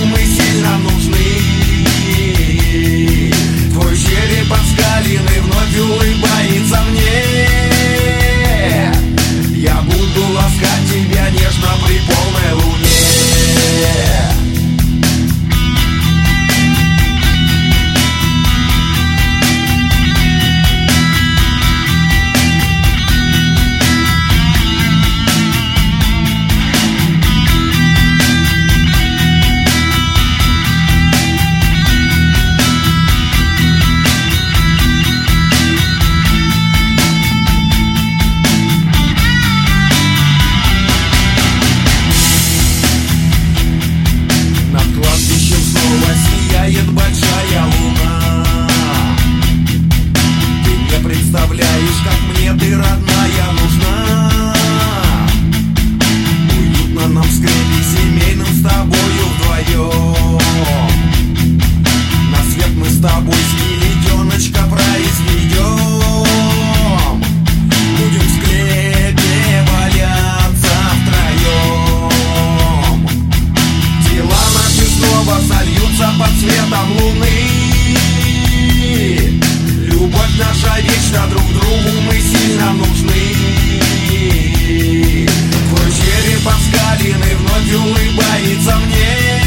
мы сильно нужны. Твой череп оскаленный вновь улыбается мне. Я буду ласкать тебя нежно при полной луне. Большая луна, ты не представляешь, как мне ты, родная, нужна. Уютно нам в скрепе семейном с тобою вдвоем. На свет мы с тобой скелетеночка произведем. Будем в склепе валяться втроем. Тела наши снова сольются под светом луны. Любовь наша вечна, друг другу мы сильно нужны. Твой череп оскаленный вновь улыбается мне.